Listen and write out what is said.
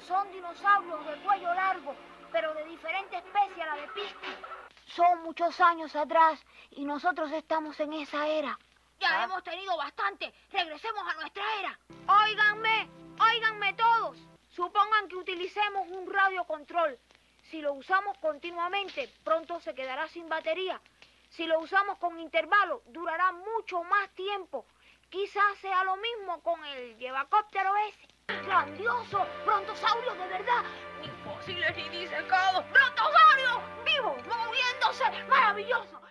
son dinosaurios de cuello largo, pero de diferente especie a la de Pisky. Son muchos años atrás y nosotros estamos en esa era. Ya hemos tenido bastante. Regresemos a nuestra era. Óiganme todos. Supongan que utilicemos un radiocontrol. Si lo usamos continuamente, pronto se quedará sin batería. Si lo usamos con intervalos, durará mucho más tiempo. Quizás sea lo mismo con el llevacóptero ese. ¡Grandioso! ¡Brontosaurios de verdad! Ni fósiles ni disecados. ¡Brontosaurios! ¡Vivos! ¡Moviéndose! ¡Maravilloso!